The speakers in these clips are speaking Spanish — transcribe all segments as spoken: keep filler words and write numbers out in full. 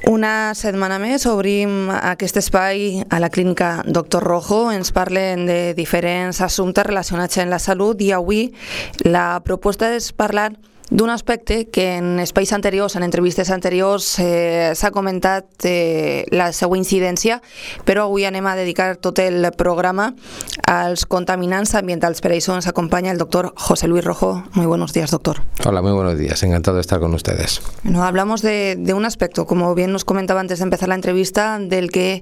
Una setmana més obrim aquest espai a la clínica Doctor Rojo. Ens parlen de diferents assumptes relacionats amb la salut i avui la proposta és parlar d'un aspecte que en espais anteriors, en entrevistes anteriors, eh, s'ha comentat eh, la seva incidència, però avui anem a dedicar tot el programa als contaminants ambientals. Per això ens acompaña el doctor José Luis Rojo. Muy buenos días, doctor. Hola, muy buenos días. Encantado de estar con ustedes. Bueno, hablamos de, de un aspecto, como bien nos comentaba antes de empezar la entrevista, del que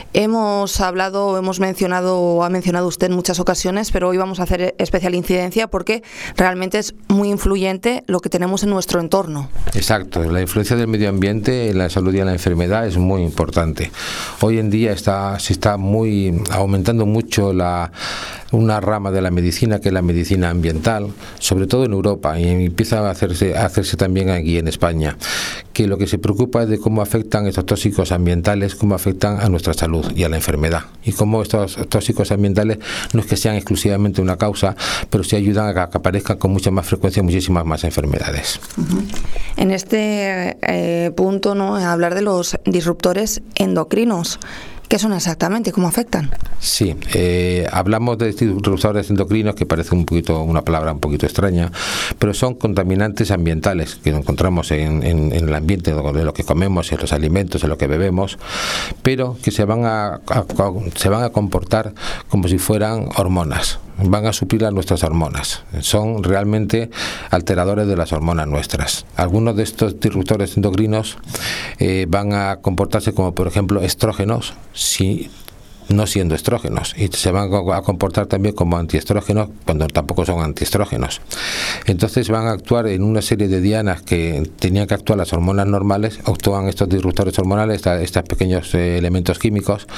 hemos hablado, hemos mencionado o ha mencionado usted en muchas ocasiones, pero hoy vamos a hacer especial incidencia porque realmente es muy influyente lo que tenemos en nuestro entorno. Exacto, la influencia del medio ambiente en la salud y en la enfermedad es muy importante. Hoy en día está, se está muy aumentando mucho la, una rama de la medicina que es la medicina ambiental, sobre todo en Europa, y empieza a hacerse, a hacerse también aquí en España, que lo que se preocupa es de cómo afectan estos tóxicos ambientales, cómo afectan a nuestra salud y a la enfermedad, y cómo estos tóxicos ambientales no es que sean exclusivamente una causa, pero sí ayudan a que aparezcan con mucha más frecuencia muchísimas más enfermedades. Uh-huh. En este eh, punto, ¿no?, hablar de los disruptores endocrinos. ¿Qué son exactamente? ¿Cómo afectan? Sí, eh, hablamos de disruptores endocrinos, que parece un poquito una palabra un poquito extraña, pero son contaminantes ambientales que encontramos en, en, en el ambiente de lo que comemos, en los alimentos, en lo que bebemos, pero que se van a, a, a, se van a comportar como si fueran hormonas. Van a suplir a nuestras hormonas. Son realmente alteradores de las hormonas nuestras. Algunos de estos disruptores endocrinos eh, van a comportarse como, por ejemplo, estrógenos, si no siendo estrógenos, y se van a comportar también como antiestrógenos cuando tampoco son antiestrógenos. Entonces van a actuar en una serie de dianas que tenían que actuar las hormonas normales, actúan estos disruptores hormonales, estos pequeños eh, elementos químicos,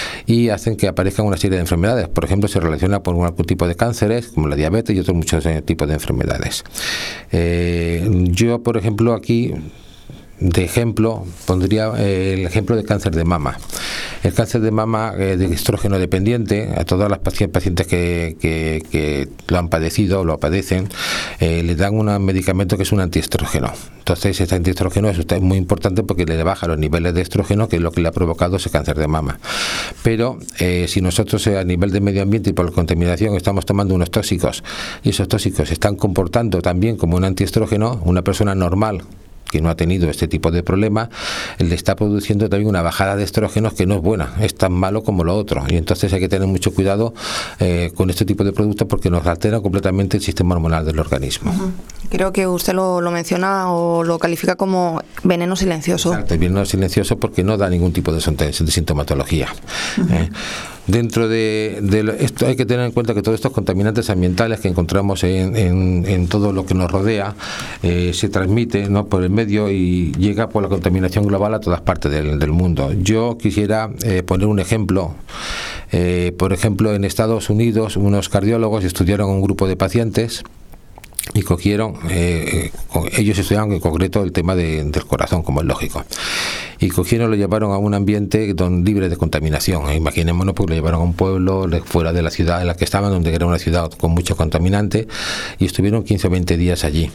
y hacen que aparezcan una serie de enfermedades. Por ejemplo, se relaciona con algún tipo de cánceres, como la diabetes y otros muchos eh, tipos de enfermedades. Eh, yo, por ejemplo, aquí de ejemplo pondría eh, el ejemplo de cáncer de mama. El cáncer de mama eh, de estrógeno dependiente, a todas las pacientes que, que, que lo han padecido o lo padecen, eh, le dan un medicamento que es un antiestrógeno. Entonces, este antiestrógeno es muy importante porque le baja los niveles de estrógeno, que es lo que le ha provocado ese cáncer de mama. Pero eh, si nosotros eh, a nivel de medio ambiente y por la contaminación estamos tomando unos tóxicos, y esos tóxicos se están comportando también como un antiestrógeno, una persona normal que no ha tenido este tipo de problema, le está produciendo también una bajada de estrógenos que no es buena, es tan malo como lo otro, y entonces hay que tener mucho cuidado eh, con este tipo de productos porque nos altera completamente el sistema hormonal del organismo. Uh-huh. Creo que usted lo, lo menciona o lo califica como veneno silencioso. Exacto, el veneno silencioso porque no da ningún tipo de, de sintomatología. Uh-huh. eh, Dentro de, de esto hay que tener en cuenta que todos estos contaminantes ambientales que encontramos en, en, en todo lo que nos rodea eh, se transmite, ¿no?, por el medio y llega por la contaminación global a todas partes del, del mundo. Yo quisiera eh, poner un ejemplo. Eh, por ejemplo, en Estados Unidos unos cardiólogos estudiaron un grupo de pacientes y cogieron, eh, ellos estudiaron en concreto el tema de, del corazón, como es lógico, y cogieron, lo llevaron a un ambiente don, libre de contaminación. Imaginémonos, porque lo llevaron a un pueblo fuera de la ciudad en la que estaban, donde era una ciudad con mucho contaminante, y estuvieron quince o veinte días allí.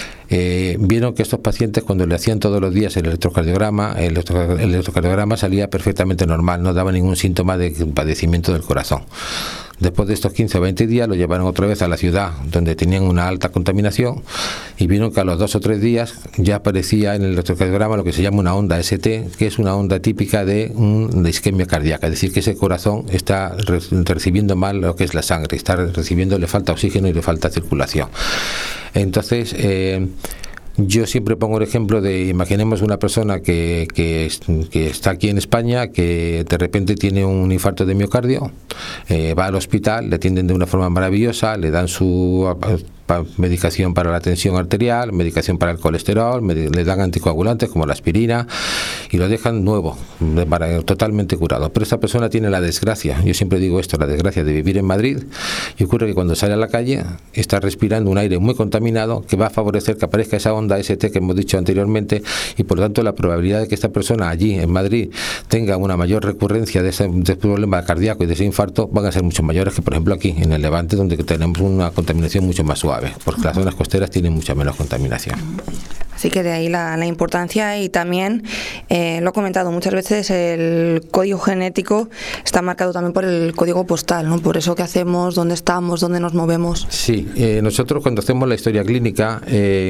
Eh, vieron que estos pacientes, cuando le hacían todos los días el electrocardiograma, el, electro, el electrocardiograma salía perfectamente normal, no daba ningún síntoma de padecimiento del corazón. Después de estos quince o veinte días lo llevaron otra vez a la ciudad donde tenían una alta contaminación y vieron que a los dos o tres días ya aparecía en el electrocardiograma lo que se llama una onda S T, que es una onda típica de una isquemia cardíaca, es decir, que ese corazón está re recibiendo mal lo que es la sangre, está recibiendo, le falta oxígeno y le falta circulación. Entonces, eh, yo siempre pongo el ejemplo de, imaginemos una persona que, que, que está aquí en España, que de repente tiene un infarto de miocardio, eh, va al hospital, le atienden de una forma maravillosa, le dan su medicación para la tensión arterial, medicación para el colesterol, le dan anticoagulantes como la aspirina y lo dejan nuevo, para, totalmente curado. Pero esta persona tiene la desgracia, yo siempre digo esto, la desgracia de vivir en Madrid, y ocurre que cuando sale a la calle está respirando un aire muy contaminado que va a favorecer que aparezca esa onda S T que hemos dicho anteriormente, y por lo tanto la probabilidad de que esta persona allí en Madrid tenga una mayor recurrencia de ese, de ese problema cardíaco y de ese infarto van a ser mucho mayores que por ejemplo aquí en el Levante, donde tenemos una contaminación mucho más suave, porque las zonas costeras tienen mucha menos contaminación. Así que de ahí la, la importancia, y también, eh, lo he comentado muchas veces, el código genético está marcado también por el código postal, ¿no? Por eso que hacemos, dónde estamos, dónde nos movemos. Sí, eh, nosotros cuando hacemos la historia clínica eh,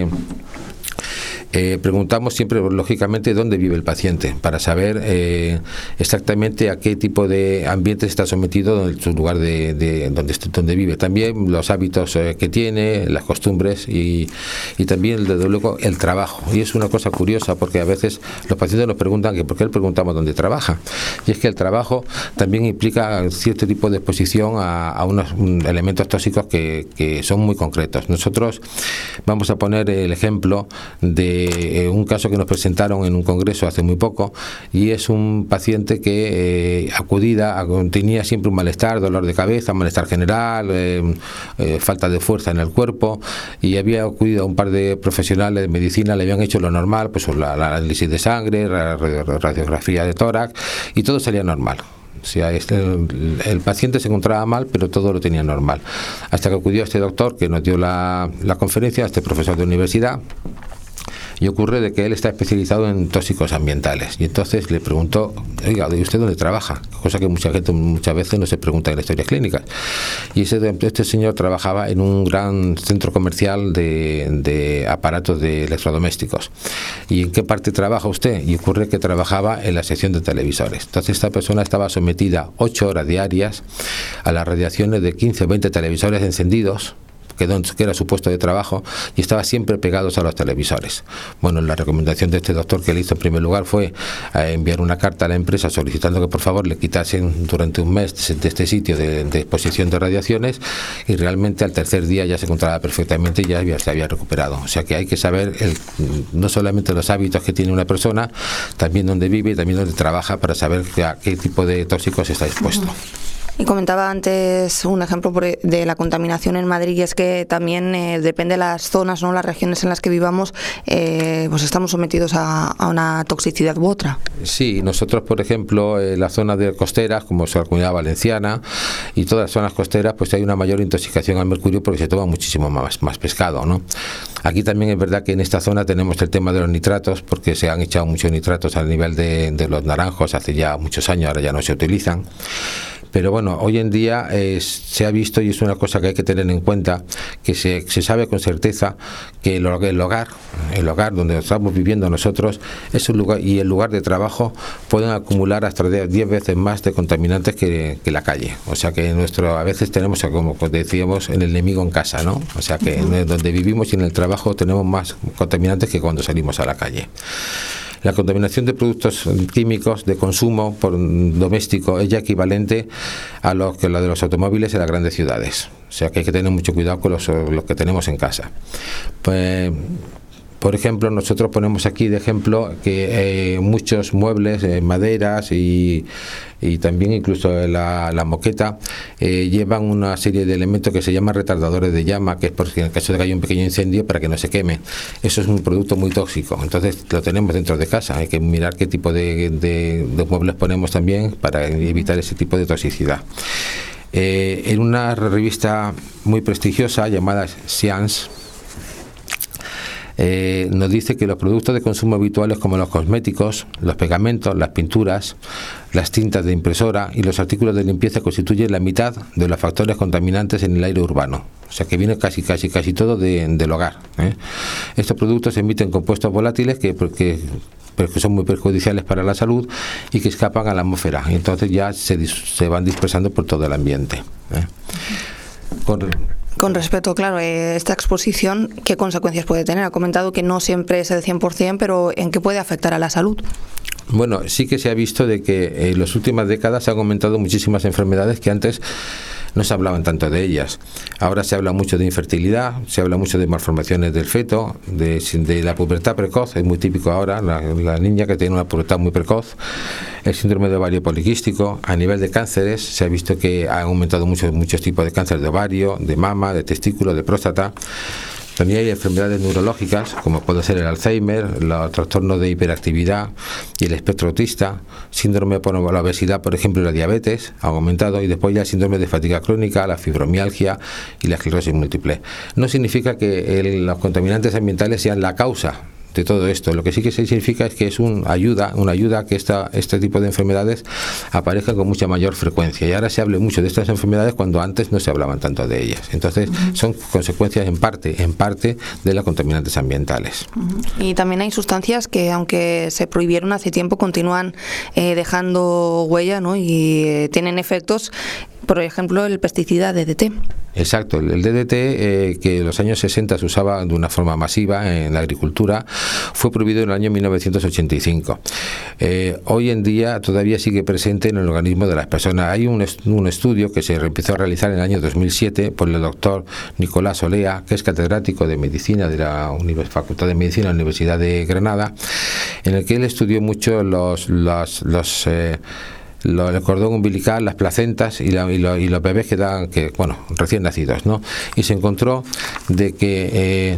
Eh, preguntamos siempre, lógicamente, dónde vive el paciente, para saber eh, exactamente a qué tipo de ambiente está sometido en su lugar de, de donde, donde vive. También los hábitos eh, que tiene, las costumbres y, y también, desde luego, el trabajo. Y es una cosa curiosa, porque a veces los pacientes nos preguntan que por qué le preguntamos dónde trabaja. Y es que el trabajo también implica cierto tipo de exposición a, a unos un, elementos tóxicos que, que son muy concretos. Nosotros vamos a poner el ejemplo de Eh, un caso que nos presentaron en un congreso hace muy poco, y es un paciente que eh, acudida a, tenía siempre un malestar, dolor de cabeza, malestar general, eh, eh, falta de fuerza en el cuerpo, y había acudido a un par de profesionales de medicina, le habían hecho lo normal, pues la, la análisis de sangre, la radiografía de tórax, y todo salía normal. O sea, este, el, el paciente se encontraba mal, pero todo lo tenía normal, hasta que acudió a este doctor que nos dio la, la conferencia, a este profesor de universidad. Y ocurre de que él está especializado en tóxicos ambientales, y entonces le preguntó: oiga, ¿y usted dónde trabaja? Cosa que mucha gente muchas veces no se pregunta en las historias clínicas. Y ese, este señor trabajaba en un gran centro comercial de, de aparatos de electrodomésticos. ¿Y en qué parte trabaja usted? Y ocurre que trabajaba en la sección de televisores. Entonces esta persona estaba sometida ocho horas diarias a las radiaciones de quince o veinte televisores encendidos, que era su puesto de trabajo, y estaba siempre pegados a los televisores. Bueno, la recomendación de este doctor que le hizo en primer lugar fue eh, enviar una carta a la empresa solicitando que por favor le quitasen durante un mes de este sitio de, de exposición de radiaciones, y realmente al tercer día ya se encontraba perfectamente y ya había, se había recuperado. O sea que hay que saber el, no solamente los hábitos que tiene una persona, también dónde vive y también dónde trabaja, para saber a qué tipo de tóxicos está expuesto. Y comentaba antes un ejemplo de la contaminación en Madrid, y es que también eh, depende de las zonas, ¿no?, las regiones en las que vivamos, eh, pues estamos sometidos a, a una toxicidad u otra. Sí, nosotros, por ejemplo, en la zona de costeras, como es la Comunidad Valenciana y todas las zonas costeras, pues hay una mayor intoxicación al mercurio porque se toma muchísimo más, más pescado, ¿no? Aquí también es verdad que en esta zona tenemos el tema de los nitratos, porque se han echado muchos nitratos al nivel de, de los naranjos hace ya muchos años, ahora ya no se utilizan. Pero bueno, hoy en día eh, se ha visto, y es una cosa que hay que tener en cuenta, que se, se sabe con certeza que el, el hogar, el hogar donde estamos viviendo nosotros, es un lugar, y el lugar de trabajo pueden acumular hasta diez veces más de contaminantes que, que la calle. O sea que nuestro, a veces tenemos, como decíamos, el enemigo en casa, ¿no? O sea que uh-huh. donde vivimos y en el trabajo tenemos más contaminantes que cuando salimos a la calle. La contaminación de productos químicos de consumo por doméstico es ya equivalente a lo que la de los automóviles en las grandes ciudades. O sea que hay que tener mucho cuidado con los, los que tenemos en casa. Pues, por ejemplo, nosotros ponemos aquí de ejemplo que eh, muchos muebles, eh, maderas y, y también incluso la, la moqueta eh, llevan una serie de elementos que se llaman retardadores de llama, que es porque en el caso de que haya un pequeño incendio, para que no se queme. Eso es un producto muy tóxico, entonces lo tenemos dentro de casa. Hay que mirar qué tipo de, de, de muebles ponemos también para evitar ese tipo de toxicidad. Eh, en una revista muy prestigiosa llamada Science, Eh, nos dice que los productos de consumo habituales, como los cosméticos, los pegamentos, las pinturas, las tintas de impresora y los artículos de limpieza constituyen la mitad de los factores contaminantes en el aire urbano. O sea que viene casi casi casi todo de, del hogar, ¿eh? Estos productos emiten compuestos volátiles que, que pero que son muy perjudiciales para la salud y que escapan a la atmósfera, y entonces ya se, se van dispersando por todo el ambiente, ¿eh? Con, Con respecto, claro, eh, esta exposición, ¿qué consecuencias puede tener? Ha comentado que no siempre es el cien por ciento, pero ¿en qué puede afectar a la salud? Bueno, sí que se ha visto de que en las últimas décadas se han aumentado muchísimas enfermedades que antes no se hablaban tanto de ellas. Ahora se habla mucho de infertilidad, se habla mucho de malformaciones del feto, de, de la pubertad precoz, es muy típico ahora, la, la niña que tiene una pubertad muy precoz, el síndrome de ovario poliquístico. A nivel de cánceres se ha visto que han aumentado muchos, muchos tipos de cáncer de ovario, de mama, de testículo, de próstata. También hay enfermedades neurológicas, como puede ser el Alzheimer, los trastornos de hiperactividad y el espectro autista, síndrome por la obesidad, por ejemplo, y la diabetes ha aumentado, y después ya el síndrome de fatiga crónica, la fibromialgia y la esclerosis múltiple. No significa que el, los contaminantes ambientales sean la causa de todo esto. Lo que sí que significa es que es una ayuda, una ayuda a que esta, este tipo de enfermedades aparezcan con mucha mayor frecuencia. Y ahora se hable mucho de estas enfermedades cuando antes no se hablaban tanto de ellas. Entonces, uh-huh. son consecuencias en parte, en parte de las contaminantes ambientales. Uh-huh. Y también hay sustancias que, aunque se prohibieron hace tiempo, continúan eh, dejando huella, ¿no? Y eh, tienen efectos. Por ejemplo, el pesticida D D T. Exacto, el D D T, eh, que en los años sesenta se usaba de una forma masiva en la agricultura, fue prohibido en el año mil novecientos ochenta y cinco. Eh, hoy en día todavía sigue presente en el organismo de las personas. Hay un, est- un estudio que se empezó a realizar en el año dos mil siete por el doctor Nicolás Olea, que es catedrático de Medicina de la Univers- Facultad de Medicina de la Universidad de Granada, en el que él estudió mucho los... los, los eh, Lo, el cordón umbilical, las placentas y, la, y, lo, y los bebés que dan, que bueno, recién nacidos, ¿no? Y se encontró de que eh,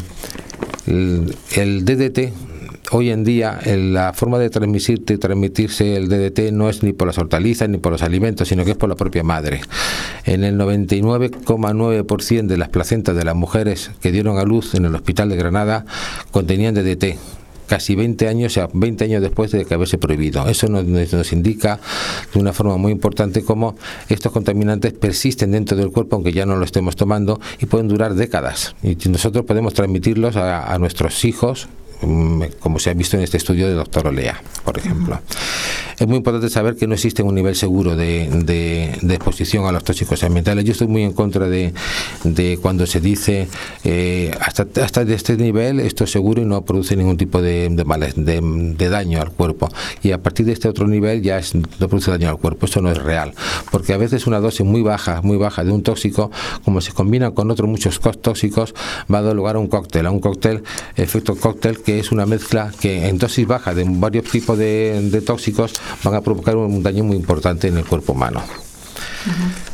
el, el D D T hoy en día, la forma de transmitir, de transmitirse el D D T no es ni por las hortalizas ni por los alimentos, sino que es por la propia madre. En el noventa y nueve coma nueve por ciento de las placentas de las mujeres que dieron a luz en el hospital de Granada contenían D D T. Casi veinte años, o sea, veinte años después de que haberse prohibido. Eso nos, nos indica de una forma muy importante cómo estos contaminantes persisten dentro del cuerpo, aunque ya no lo estemos tomando, y pueden durar décadas. Y nosotros podemos transmitirlos a, a nuestros hijos, como se ha visto en este estudio del doctor Olea, por ejemplo. Uh-huh. Es muy importante saber que no existe un nivel seguro de, de, de exposición a los tóxicos ambientales. Yo estoy muy en contra de, de cuando se dice eh, hasta, hasta de este nivel esto es seguro y no produce ningún tipo de, de, males, de, de daño al cuerpo, y a partir de este otro nivel ya es, no produce daño al cuerpo. Esto no es real, porque a veces una dosis muy baja, muy baja de un tóxico, como se combina con otros muchos tóxicos, va a dar lugar a un cóctel, a un cóctel, efecto cóctel, que es una mezcla que en dosis baja de varios tipos de, de tóxicos van a provocar un daño muy importante en el cuerpo humano. Uh-huh.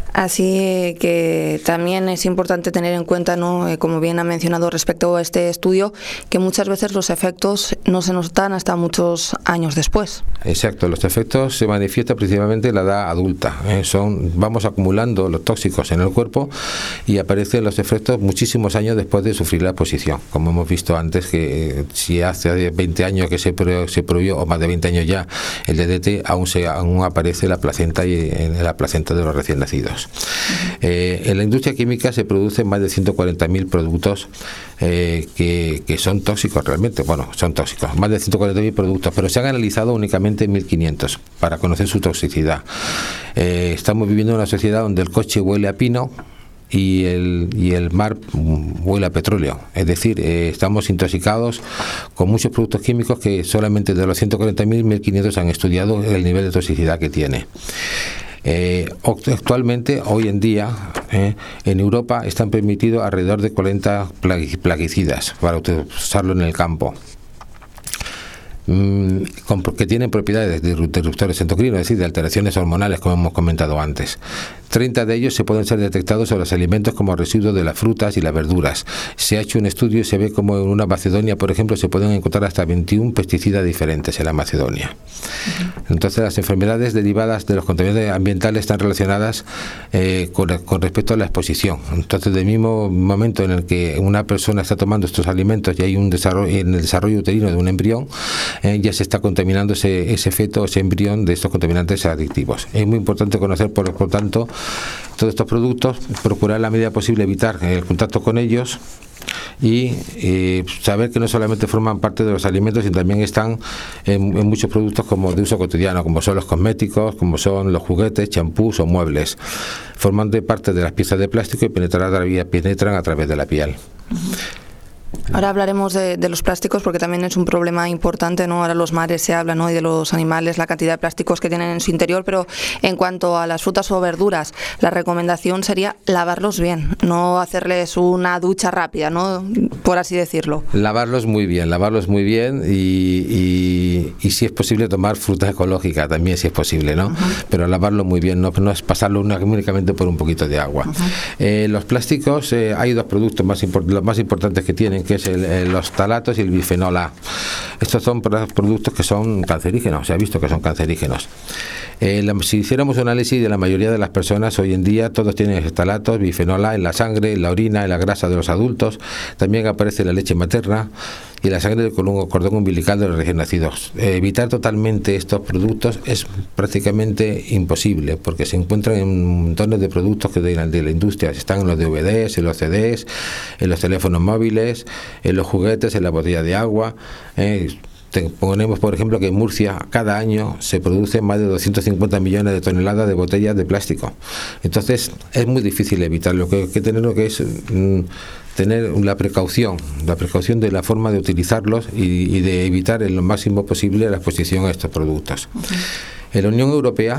Así que también es importante tener en cuenta, ¿no?, eh, como bien ha mencionado respecto a este estudio, que muchas veces los efectos no se notan hasta muchos años después. Exacto, los efectos se manifiestan principalmente en la edad adulta. ¿eh? Son, vamos acumulando los tóxicos en el cuerpo y aparecen los efectos muchísimos años después de sufrir la exposición. Como hemos visto antes, que eh, si hace veinte años que se, pro, se prohibió, o más de veinte años ya, el D D T, aún, se, aún aparece la placenta y en la placenta de los recién nacidos. Eh, en la industria química se producen más de ciento cuarenta mil productos eh, que, que son tóxicos realmente. Bueno, son tóxicos, más de ciento cuarenta mil productos, pero se han analizado únicamente mil quinientos para conocer su toxicidad. Eh, estamos viviendo en una sociedad donde el coche huele a pino y el, y el mar huele a petróleo. Es decir, eh, estamos intoxicados con muchos productos químicos que solamente de los ciento cuarenta mil, mil quinientos han estudiado el nivel de toxicidad que tiene. Eh, actualmente, hoy en día, eh, en Europa están permitidos alrededor de cuarenta plaguicidas para usarlo en el campo, mm, con, que tienen propiedades de disruptores endocrinos, es decir, de alteraciones hormonales, como hemos comentado antes. treinta de ellos se pueden ser detectados en los alimentos como residuos de las frutas y las verduras. Se ha hecho un estudio y se ve como en una Macedonia, por ejemplo, se pueden encontrar hasta veintiún pesticidas diferentes en la Macedonia. Uh-huh. Entonces, las enfermedades derivadas de los contaminantes ambientales están relacionadas eh, con, con respecto a la exposición. Entonces, del mismo momento en el que una persona está tomando estos alimentos y hay un desarrollo en el desarrollo uterino de un embrión, eh, ya se está contaminando ese, ese feto, ese embrión de estos contaminantes adictivos. Es muy importante conocer, por, por tanto, todos estos productos, procurar la medida posible evitar el contacto con ellos y eh, saber que no solamente forman parte de los alimentos, sino también están en, en muchos productos como de uso cotidiano, como son los cosméticos, como son los juguetes, champús o muebles. Forman de parte de las piezas de plástico y penetran a, penetran a través de la piel. Uh-huh. Ahora hablaremos de, de los plásticos, porque también es un problema importante, ¿no? Ahora los mares se habla, ¿no?, y de los animales, la cantidad de plásticos que tienen en su interior, pero en cuanto a las frutas o verduras, la recomendación sería lavarlos bien, no hacerles una ducha rápida, ¿no?, por así decirlo. Lavarlos muy bien, lavarlos muy bien y, y, y si es posible tomar fruta ecológica también, si es posible, ¿no? Uh-huh. Pero lavarlo muy bien, no, no es pasarlo únicamente por un poquito de agua. Uh-huh. Eh, los plásticos, eh, hay dos productos más import- los más importantes que tienen, que es el, el, los talatos y el bifenol A. Estos son productos que son cancerígenos, se ha visto que son cancerígenos. Eh, la, si hiciéramos un análisis de la mayoría de las personas hoy en día, todos tienen estalatos, bifenol A en la sangre, en la orina, en la grasa de los adultos, también aparece en la leche materna y la sangre del cordón umbilical de los recién nacidos. Eh, evitar totalmente estos productos es prácticamente imposible, porque se encuentran en montones de productos que de la, de la industria. Están en los D V Ds, en los C Ds, en los teléfonos móviles, en los juguetes, en la botella de agua. Eh, Ponemos, por ejemplo, que en Murcia cada año se producen más de doscientos cincuenta millones de toneladas de botellas de plástico. Entonces es muy difícil evitarlo. Lo que hay que tener lo que es mm, tener la precaución, la precaución de la forma de utilizarlos y, y de evitar en lo máximo posible la exposición a estos productos. Uh-huh. En la Unión Europea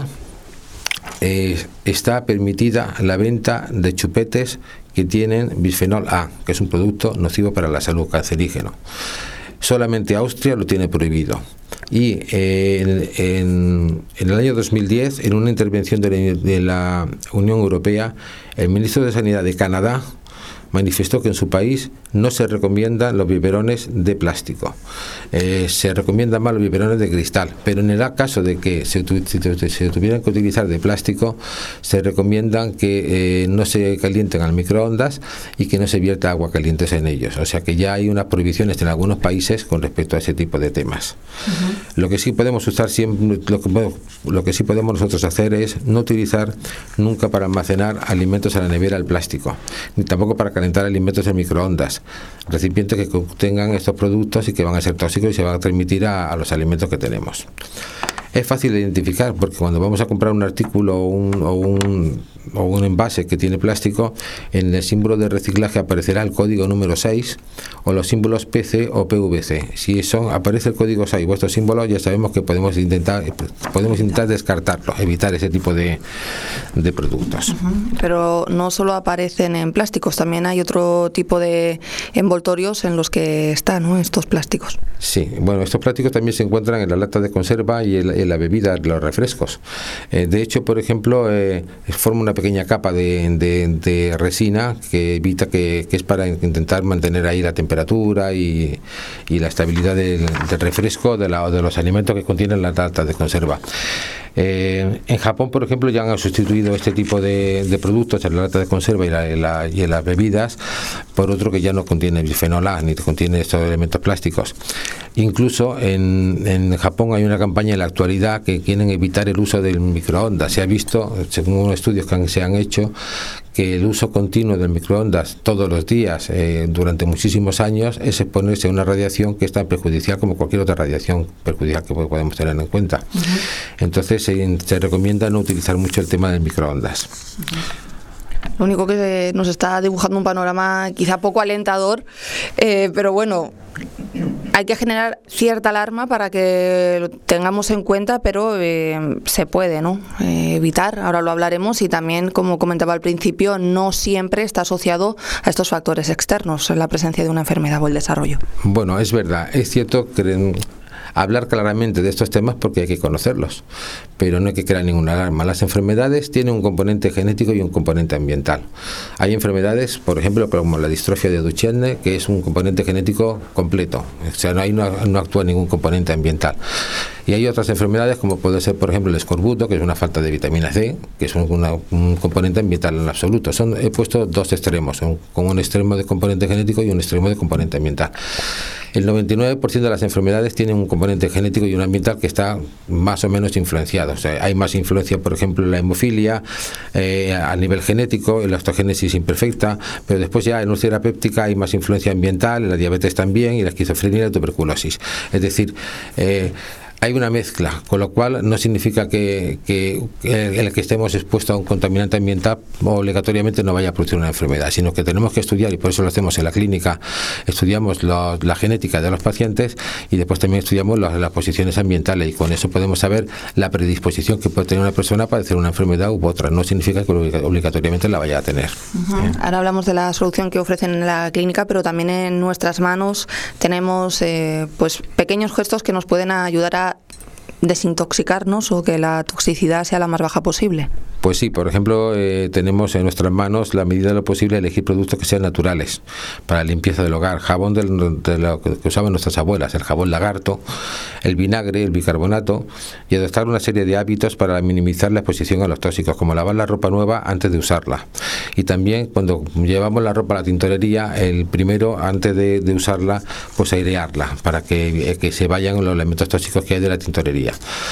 eh, está permitida la venta de chupetes que tienen bisfenol A, que es un producto nocivo para la salud, cancerígeno. Solamente Austria lo tiene prohibido. Y eh, en, en, en el año dos mil diez, en una intervención de la, de la Unión Europea, el ministro de Sanidad de Canadá manifestó que en su país no se recomiendan los biberones de plástico, eh, se recomiendan más los biberones de cristal, pero en el caso de que se, se, se tuvieran que utilizar de plástico, se recomiendan que eh, no se calienten al microondas y que no se vierta agua caliente en ellos. O sea que ya hay unas prohibiciones en algunos países con respecto a ese tipo de temas. Uh-huh. Lo que sí podemos usar siempre, lo que, lo que sí podemos nosotros hacer es no utilizar nunca para almacenar alimentos en la nevera el plástico, ni tampoco para calentar alimentos en microondas, recipientes que contengan estos productos y que van a ser tóxicos y se van a transmitir a, a los alimentos que tenemos. Es fácil de identificar porque cuando vamos a comprar un artículo o un, o un, o un envase que tiene plástico, en el símbolo de reciclaje aparecerá el código número seis o los símbolos P C o P V C. Si son, aparece el código seis o estos símbolos, ya sabemos que podemos intentar podemos intentar descartarlo, evitar ese tipo de, de productos. Uh-huh. Pero no solo aparecen en plásticos, también hay otro tipo de envoltorios en los que están, ¿no?, estos plásticos. Sí, bueno, estos plásticos también se encuentran en la lata de conserva y en, en la bebida, los refrescos. Eh, de hecho, por ejemplo, eh, forma una pequeña capa de, de, de resina que evita que, que es para intentar mantener ahí la temperatura y, y la estabilidad del, del refresco de, la, de los alimentos que contienen la lata de conserva. Eh, en Japón, por ejemplo, ya han sustituido este tipo de, de productos en la lata de conserva y, la, y, la, y en las bebidas por otro que ya no contiene bisfenol A ni contiene estos elementos plásticos. Incluso en, en Japón hay una campaña en la actualidad que quieren evitar el uso del microondas. Se ha visto, según estudios que han, se han hecho, que el uso continuo del microondas todos los días eh, durante muchísimos años es exponerse a una radiación que es tan perjudicial como cualquier otra radiación perjudicial que podemos tener en cuenta. Uh-huh. Entonces se, se recomienda no utilizar mucho el tema del microondas. Uh-huh. Lo único que nos está dibujando un panorama quizá poco alentador, eh, pero bueno, hay que generar cierta alarma para que lo tengamos en cuenta, pero eh, se puede, ¿no?, eh, evitar. Ahora lo hablaremos y también, como comentaba al principio, no siempre está asociado a estos factores externos, la presencia de una enfermedad o el desarrollo. Bueno, es verdad, es cierto que hablar claramente de estos temas porque hay que conocerlos, pero no hay que crear ninguna alarma. Las enfermedades tienen un componente genético y un componente ambiental. Hay enfermedades, por ejemplo, como la distrofia de Duchenne, que es un componente genético completo, o sea, no, hay, no, no actúa ningún componente ambiental. Y hay otras enfermedades como puede ser, por ejemplo, el escorbuto, que es una falta de vitamina C, que es una, un componente ambiental en absoluto. Son, he puesto dos extremos, un, con un extremo de componente genético y un extremo de componente ambiental. El noventa y nueve por ciento de las enfermedades tienen un componente genético y un ambiental que está más o menos influenciado. O sea, hay más influencia, por ejemplo, en la hemofilia, eh, a nivel genético, en la osteogénesis imperfecta, pero después ya en úlcera péptica hay más influencia ambiental, en la diabetes también, y la esquizofrenia y la tuberculosis. Es decir, eh, hay una mezcla, con lo cual no significa que, que, que el que estemos expuestos a un contaminante ambiental obligatoriamente no vaya a producir una enfermedad, sino que tenemos que estudiar, y por eso lo hacemos en la clínica, estudiamos lo, la genética de los pacientes y después también estudiamos las, las posiciones ambientales, y con eso podemos saber la predisposición que puede tener una persona para hacer una enfermedad u otra. No significa que obligatoriamente la vaya a tener. Uh-huh. ¿Eh? Ahora hablamos de la solución que ofrecen en la clínica, pero también en nuestras manos tenemos eh, pues pequeños gestos que nos pueden ayudar a desintoxicarnos o que la toxicidad sea la más baja posible. Pues sí, por ejemplo, eh, tenemos en nuestras manos la medida de lo posible elegir productos que sean naturales para la limpieza del hogar, jabón de, de lo que usaban nuestras abuelas, el jabón lagarto, el vinagre, el bicarbonato, y adoptar una serie de hábitos para minimizar la exposición a los tóxicos, como lavar la ropa nueva antes de usarla. Y también cuando llevamos la ropa a la tintorería, el primero, antes de, de usarla, pues airearla para que, que se vayan los elementos tóxicos que hay de la tintorería.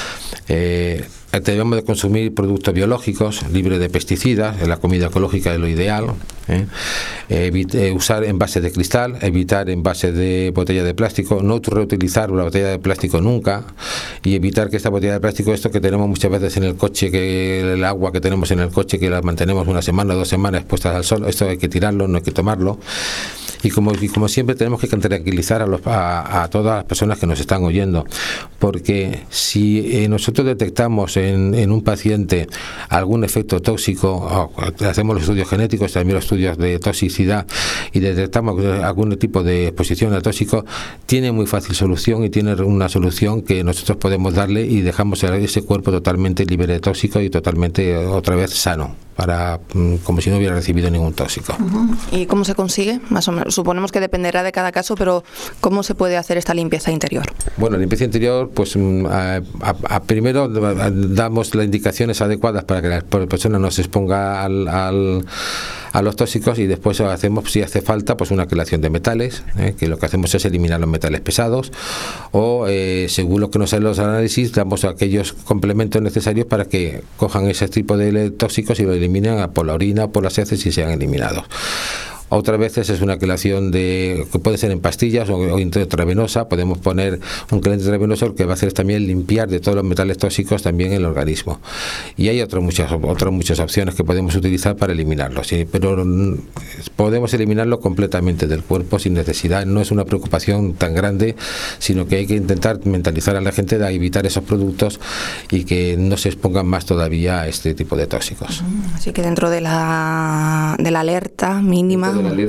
Eh, Debemos de consumir productos biológicos, libres de pesticidas. La comida ecológica es lo ideal. ¿eh? Evite, usar envases de cristal, evitar envases de botella de plástico, no reutilizar una botella de plástico nunca, y evitar que esta botella de plástico, esto que tenemos muchas veces en el coche, que el agua que tenemos en el coche, que la mantenemos una semana o dos semanas expuestas al sol, esto hay que tirarlo, no hay que tomarlo. Y como, y como siempre tenemos que tranquilizar a, los, a, a todas las personas que nos están oyendo, porque si eh, nosotros detectamos en, en un paciente algún efecto tóxico, hacemos los estudios genéticos, también los estudios de toxicidad, y detectamos algún tipo de exposición al tóxico, tiene muy fácil solución y tiene una solución que nosotros podemos darle, y dejamos ese cuerpo totalmente libre de tóxico y totalmente otra vez sano, para como si no hubiera recibido ningún tóxico. Uh-huh. ¿Y cómo se consigue? Más o menos, suponemos que dependerá de cada caso, pero ¿cómo se puede hacer esta limpieza interior? Bueno, la limpieza interior, pues a, a, a primero damos las indicaciones adecuadas para que la persona no se exponga al, al a los tóxicos, y después hacemos, si hace falta, pues una quelación de metales, ¿eh? que lo que hacemos es eliminar los metales pesados, o eh, según lo que nos salen los análisis, damos aquellos complementos necesarios para que cojan ese tipo de tóxicos y lo eliminen por la orina o por las heces y sean eliminados. Otras veces es una quelación de, que puede ser en pastillas o, o intravenosa. Podemos poner un quelante intravenoso que va a hacer también limpiar de todos los metales tóxicos también el organismo. Y hay otras muchas otras muchas opciones que podemos utilizar para eliminarlo, ¿sí? Pero podemos eliminarlo completamente del cuerpo sin necesidad. No es una preocupación tan grande, sino que hay que intentar mentalizar a la gente de evitar esos productos y que no se expongan más todavía a este tipo de tóxicos. Así que dentro de la, de la alerta mínima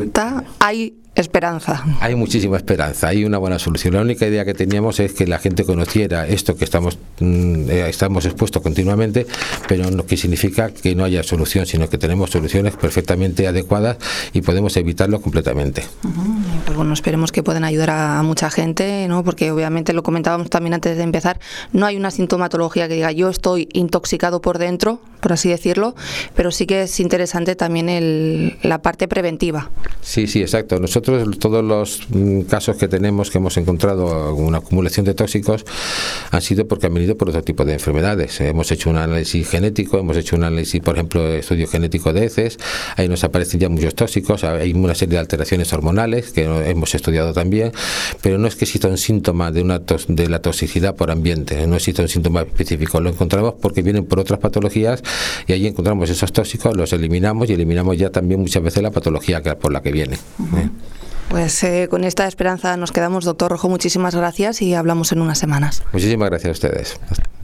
hay esperanza. Hay muchísima esperanza, hay una buena solución. La única idea que teníamos es que la gente conociera esto que estamos mm, estamos expuestos continuamente, pero no que significa que no haya solución, sino que tenemos soluciones perfectamente adecuadas y podemos evitarlo completamente. Uh-huh. Pues bueno, esperemos que puedan ayudar a mucha gente, ¿no? Porque obviamente lo comentábamos también antes de empezar, no hay una sintomatología que diga yo estoy intoxicado por dentro, por así decirlo, pero sí que es interesante también el, la parte preventiva. Sí, sí, exacto. Nosotros todos los casos que tenemos, que hemos encontrado una acumulación de tóxicos, han sido porque han venido por otro tipo de enfermedades. Hemos hecho un análisis genético, hemos hecho un análisis, por ejemplo, estudio genético de heces, ahí nos aparecen ya muchos tóxicos, hay una serie de alteraciones hormonales que hemos estudiado también, pero no es que exista un síntoma de, una tos, de la toxicidad por ambiente, no existe un síntoma específico, lo encontramos porque vienen por otras patologías y ahí encontramos esos tóxicos, los eliminamos y eliminamos ya también muchas veces la patología que, por la que viene. Uh-huh. ¿eh? Pues eh, con esta esperanza nos quedamos, doctor Rojo, muchísimas gracias y hablamos en unas semanas. Muchísimas gracias a ustedes.